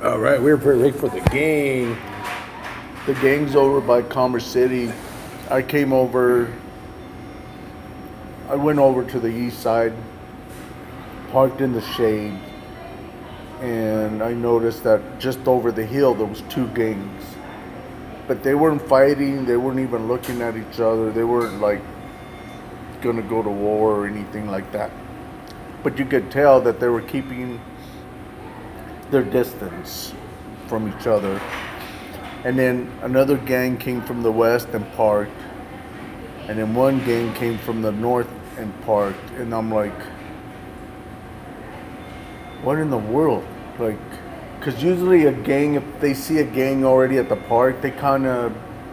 All right, we're ready for the game. The gang's over by Commerce City. I came over. I went over to the east side, parked in the shade, and I noticed that just over the hill there was two gangs. But they weren't fighting. They weren't even looking at each other. They weren't like gonna go to war or anything like that. But you could tell that they were keeping their distance from each other. And then another gang came from the west and parked. And then one gang came from the north and parked. And I'm like, what in the world? Like, because usually a gang, if they see a gang already at the park, they kind of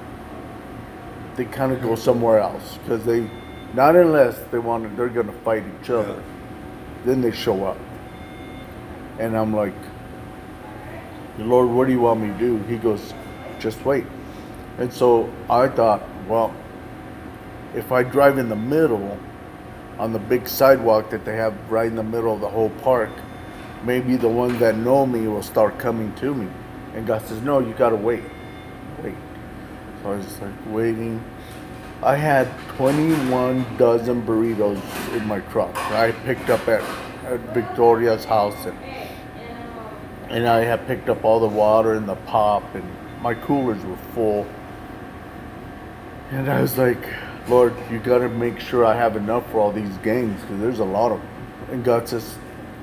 go somewhere else. Because they, not unless they're going to fight each other. Yeah. Then they show up. And I'm like, Lord, what do you want me to do? He goes, just wait. And so I thought, well, if I drive in the middle on the big sidewalk that they have right in the middle of the whole park, maybe the ones that know me will start coming to me. And God says, no, you got to wait. Wait. So I was like waiting. I had 21 dozen burritos in my truck. I picked up at Victoria's house, and I had picked up all the water and the pop, and my coolers were full. And I was like, Lord, you got to make sure I have enough for all these gangs, because there's a lot of them. And God says,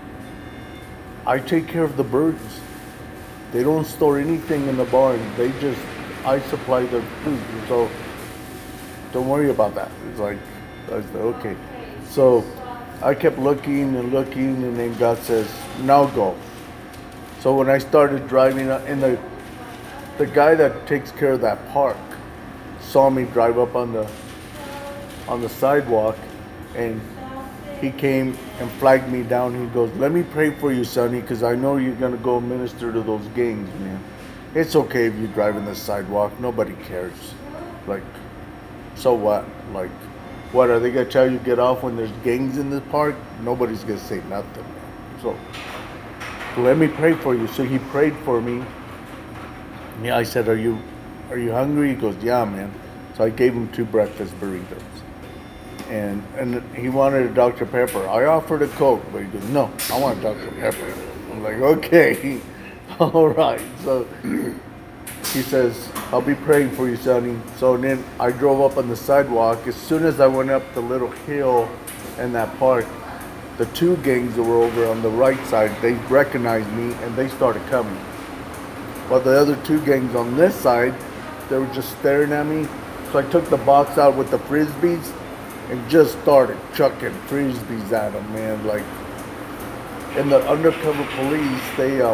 I take care of the birds. They don't store anything in the barn. I supply their food. So don't worry about that. It's like, I was like, okay. So I kept looking, and then God says, now go. So when I started driving, and the guy that takes care of that park saw me drive up on the sidewalk, and he came and flagged me down. He goes, let me pray for you, Sonny, because I know you're going to go minister to those gangs, man. It's okay if you drive in the sidewalk. Nobody cares. Like, so what? Like, what, are they going to tell you to get off when there's gangs in the park? Nobody's going to say nothing, man. So let me pray for you. So he prayed for me. Yeah, I said, are you hungry? He goes, yeah, man. So I gave him 2 breakfast burritos. And he wanted a Dr. Pepper. I offered a Coke, but he goes, no, I want a Dr. Pepper. I'm like, okay, all right. So he says, I'll be praying for you, Sonny. So then I drove up on the sidewalk. As soon as I went up the little hill in that park, the 2 gangs that were over on the right side, they recognized me and they started coming. But the other 2 gangs on this side, they were just staring at me. So I took the box out with the Frisbees and just started chucking Frisbees at them, man. Like, and the undercover police,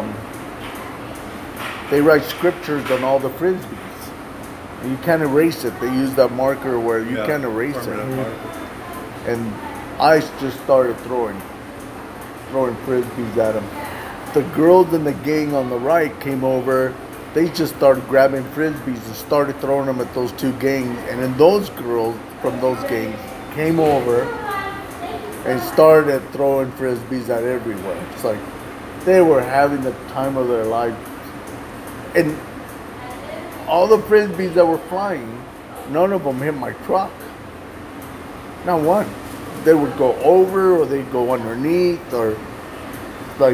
they write scriptures on all the Frisbees. And you can't erase it. They use that marker where you can't erase it. And I just started throwing Frisbees at them. The girls in the gang on the right came over. They just started grabbing Frisbees and started throwing them at those 2 gangs. And then those girls from those gangs came over and started throwing Frisbees at everywhere. It's like they were having the time of their life. And all the Frisbees that were flying, none of them hit my truck. Not one. They would go over, or they'd go underneath, or like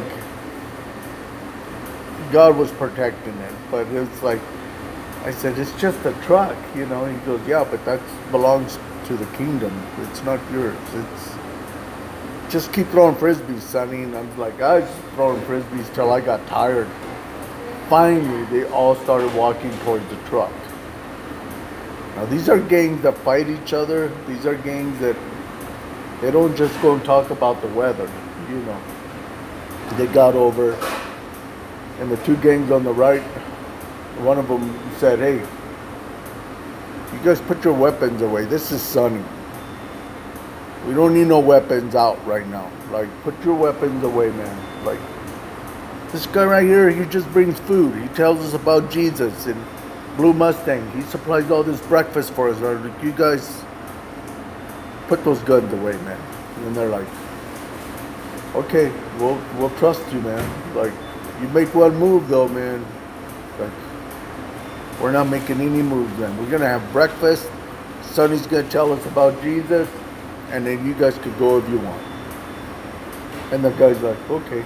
God was protecting it. But it's like, I said, it's just a truck, you know. He goes, yeah, but that belongs to the kingdom. It's not yours. It's just keep throwing Frisbees, Sonny. And I'm like, I was throwing Frisbees till I got tired. Finally, they all started walking towards the truck. Now, these are gangs that fight each other. These are gangs that they don't just go and talk about the weather, you know. They got over, and the 2 gangs on the right, one of them said, hey, you guys put your weapons away. This is Sonny. We don't need no weapons out right now. Like, put your weapons away, man. Like, this guy right here, he just brings food. He tells us about Jesus and Blue Mustang. He supplies all this breakfast for us. Like, you guys put those guns away, man. And they're like, okay, we'll trust you, man. Like, You make one move though, man. Like, we're not making any moves then. We're gonna have breakfast. Sonny's gonna tell us about Jesus, and then you guys could go if you want. And the guy's like, okay.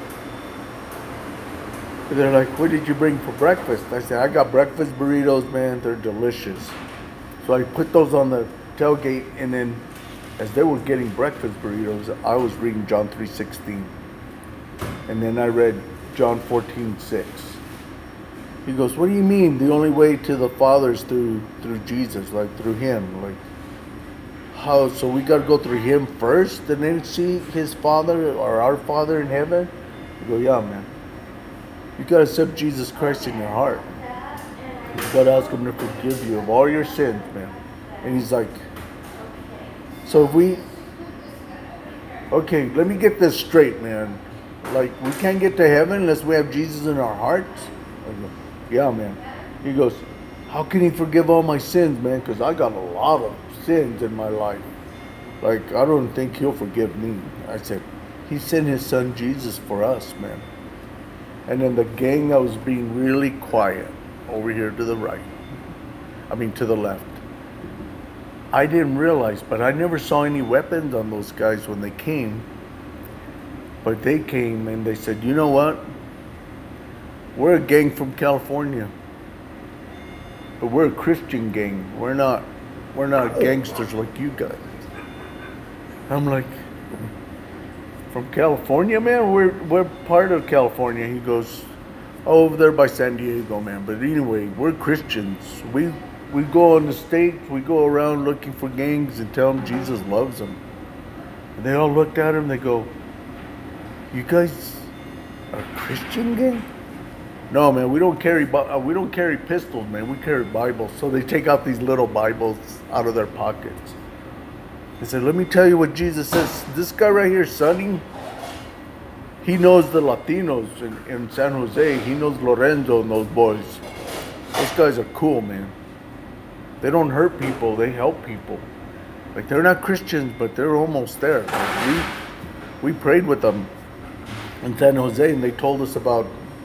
And they're like, what did you bring for breakfast? I said, I got breakfast burritos, man. They're delicious. So I put those on the tailgate, and then as they were getting breakfast burritos, I was reading John 3:16. And then I read John 14:6. He goes, what do you mean? The only way to the Father is through Jesus, like through him. Like, how? So we got to go through him first and then see his Father or our Father in heaven? I go, yeah, man. You got to accept Jesus Christ in your heart. You got to ask him to forgive you of all your sins, man. And he's like, so if we, okay, let me get this straight, man. Like, we can't get to heaven unless we have Jesus in our hearts? I go, yeah, man. He goes, how can he forgive all my sins, man? Because I got a lot of sins in my life. Like, I don't think he'll forgive me. I said, he sent his son Jesus for us, man. And then the gang that was being really quiet over here to the right, to the left. I didn't realize, but I never saw any weapons on those guys when they came. But they came and they said, you know what? We're a gang from California. But we're a Christian gang. We're not gangsters like you guys. I'm like, from California, man? We're part of California. He goes, oh, over there by San Diego, man. But anyway, we're Christians. We go on the state, we go around looking for gangs and tell them Jesus loves them. And they all looked at him, they go, you guys are a Christian gang? No, man, we don't carry pistols, man. We carry Bibles. So they take out these little Bibles out of their pockets. They said, let me tell you what Jesus says. This guy right here, Sonny, he knows the Latinos in San Jose. He knows Lorenzo and those boys. Those guys are cool, man. They don't hurt people. They help people. Like, they're not Christians, but they're almost there. Like, we prayed with them in San Jose, and they told us about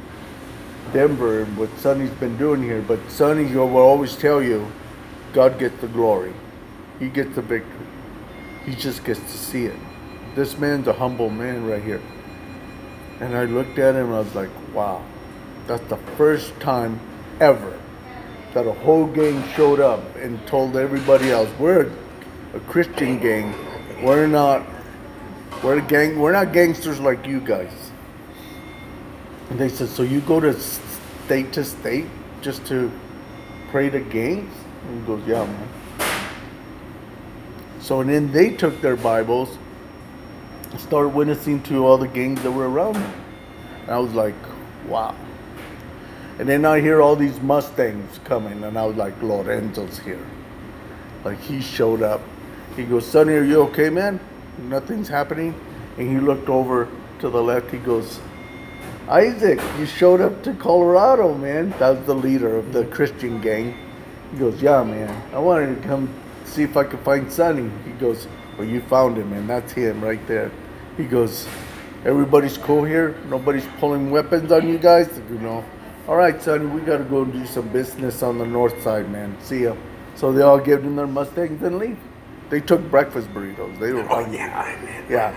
Denver and what Sonny's been doing here. But Sonny will always tell you, God gets the glory. He gets the victory. He just gets to see it. This man's a humble man right here. And I looked at him and I was like, wow, that's the first time ever that a whole gang showed up and told everybody else, we're a Christian gang. We're a gang. We're not gangsters like you guys. And they said, so you go to state just to pray to gangs? And he goes, yeah, man. So and then they took their Bibles and started witnessing to all the gangs that were around them. And I was like, wow. And then I hear all these Mustangs coming, and I was like, Lorenzo's here. Like, he showed up. He goes, Sonny, are you okay, man? Nothing's happening. And he looked over to the left. He goes, Isaac, you showed up to Colorado, man. That was the leader of the Christian gang. He goes, yeah, man. I wanted to come see if I could find Sonny. He goes, well, you found him, man. That's him right there. He goes, everybody's cool here? Nobody's pulling weapons on you guys? You know, all right, Sonny, we got to go do some business on the north side, man. See ya. So they all gave them their Mustangs and leave. They took breakfast burritos. They were hungry. Yeah.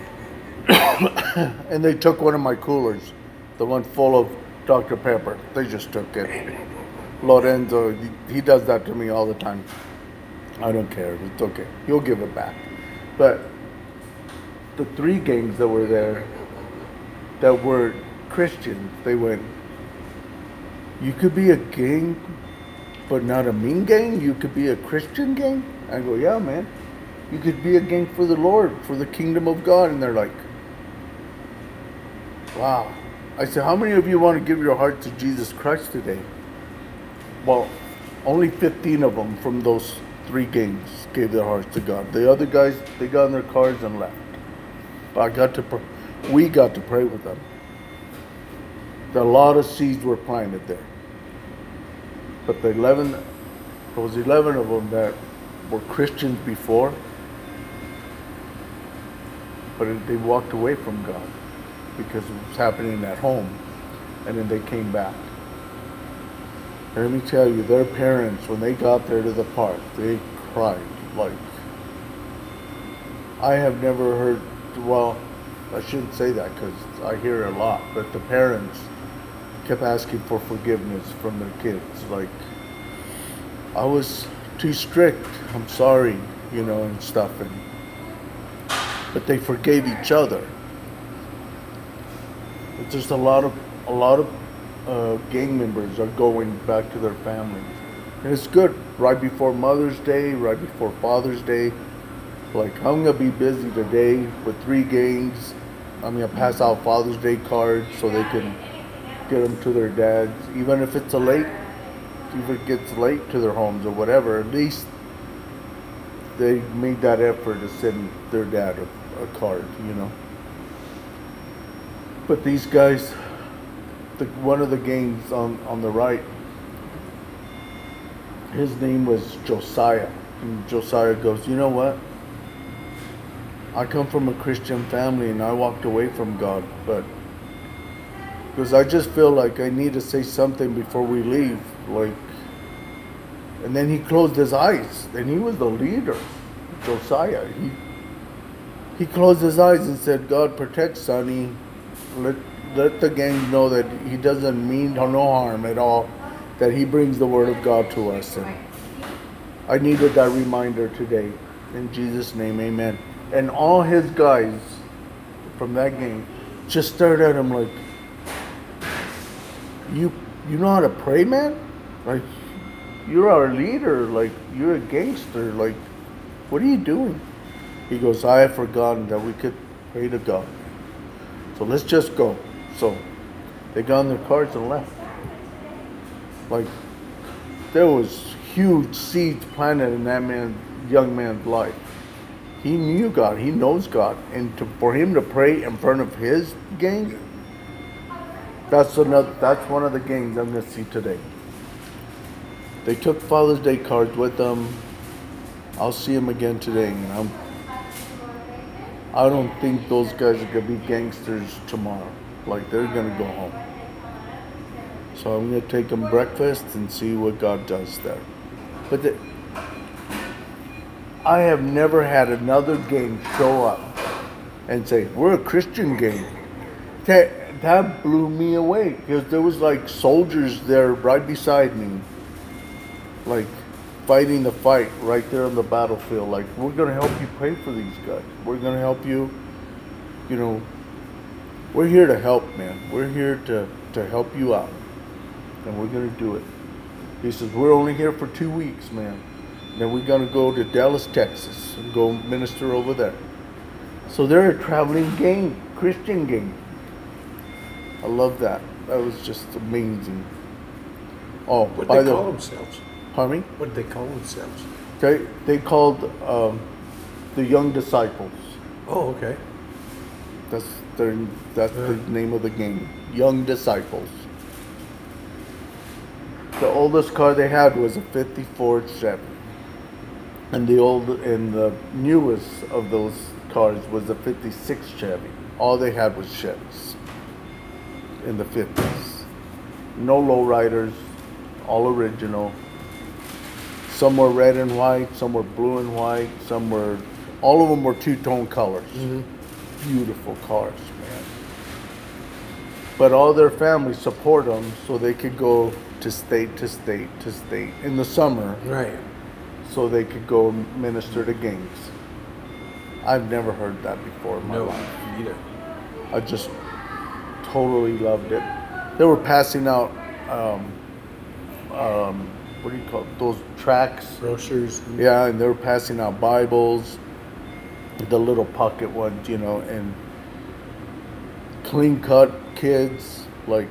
And they took one of my coolers, the one full of Dr. Pepper. They just took it. Lorenzo, he does that to me all the time. I don't care. It's okay. He'll give it back. But the three gangs that were there that were Christians, they went, you could be a gang, but not a mean gang? You could be a Christian gang? I go, yeah, man. You could be a gang for the Lord, for the kingdom of God. And they're like, wow. I said, how many of you want to give your heart to Jesus Christ today? Well, only 15 of them from those three gangs gave their hearts to God. The other guys, they got in their cars and left. But we got to pray with them. A lot of seeds were planted there. But there was 11 of them that were Christians before, but they walked away from God because it was happening at home. and then they came back. And let me tell you, their parents, when they got there to the park, they cried. Like, I have never heard, well, I shouldn't say that because I hear it a lot, but the parents kept asking for forgiveness from their kids. Like, I was too strict, I'm sorry, you know, and stuff. But they forgave each other. It's just a lot of gang members are going back to their families, and it's good. Right before Mother's Day, right before Father's Day, like I'm gonna be busy today with 3 gangs. I'm gonna pass out Father's Day cards so they can get them to their dads, even if it's if it gets late to their homes or whatever. At least they made that effort to send their dad a card, you know. But these guys, one of the gangs on the right, his name was Josiah. And Josiah goes, you know what? I come from a Christian family and I walked away from God, but because I just feel like I need to say something before we leave. Like, and then he closed his eyes, and he was the leader, Josiah. He closed his eyes and said, God, protect Sonny. Let the gang know that he doesn't mean no harm at all, that he brings the word of God to us. And I needed that reminder today. In Jesus' name, amen. And all his guys from that gang just stared at him like, you know how to pray, man? Like, you're our leader. Like, you're a gangster. Like, what are you doing? He goes, I have forgotten that we could pray to God. So let's just go. So they got on their cars and left. Like, there was huge seeds planted in that young man's life. He knew God. He knows God. And for him to pray in front of his gang, that's one of the gangs I'm going to see today. They took Father's Day cards with them. I'll see them again today. And I don't think those guys are going to be gangsters tomorrow. Like, they're going to go home. So I'm going to take them breakfast and see what God does there. But I have never had another gang show up and say, we're a Christian gang. That blew me away, because there was like soldiers there right beside me, like fighting the fight right there on the battlefield. Like, we're going to help you pray for these guys. We're going to help you, you know, we're here to help, man. We're here to help you out. And we're going to do it. He says, we're only here for 2 weeks, man. Then we're going to go to Dallas, Texas, and go minister over there. So they're a traveling gang, Christian gang. I love that. That was just amazing. Oh, What did they call themselves? Pardon me? What did they call themselves? They called the Young Disciples. Oh, okay. That's the name of the gang. Young Disciples. The oldest car they had was a '54 Chevy, and the newest of those cars was a '56 Chevy. All they had was Chevys in the '50s. No lowriders, all original. Some were red and white, some were blue and white, all of them were two-tone colors. Mm-hmm. Beautiful cars, man. But all their families support them so they could go to state to state to state in the summer. Right. So they could go minister to gangs. I've never heard that before in my life. Either. I just totally loved it. They were passing out, what do you call it? Those tracts? Brochures. Yeah, and they were passing out Bibles, the little pocket ones, you know, and clean cut kids. Like,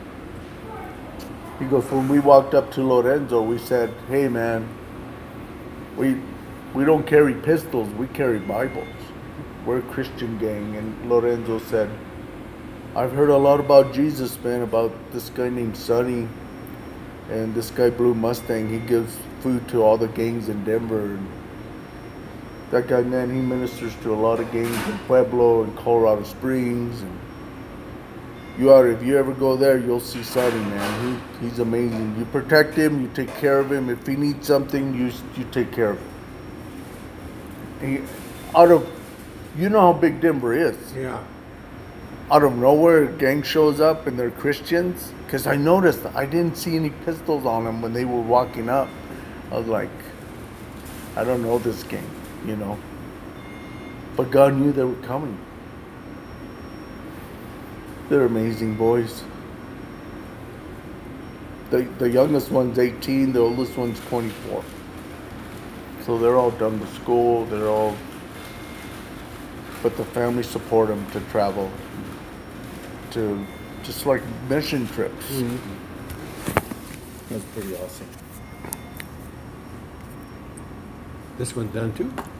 he goes, when we walked up to Lorenzo, we said, hey man, we don't carry pistols, we carry Bibles. We're a Christian gang. And Lorenzo said, I've heard a lot about Jesus, man, about this guy named Sonny and this guy Blue Mustang. He gives food to all the gangs in Denver. And that guy, man, he ministers to a lot of gangs in Pueblo and Colorado Springs. And if you ever go there, you'll see Sonny, man. He's amazing. You protect him, you take care of him. If he needs something, you take care of him. You know how big Denver is. Yeah. Out of nowhere, a gang shows up and they're Christians. Because I noticed I didn't see any pistols on them when they were walking up. I was like, I don't know this gang, you know. But God knew they were coming. They're amazing boys. The youngest one's 18, the oldest one's 24. So they're all done with school, but the family support them to travel, to just like mission trips. That's pretty awesome. This one's done too?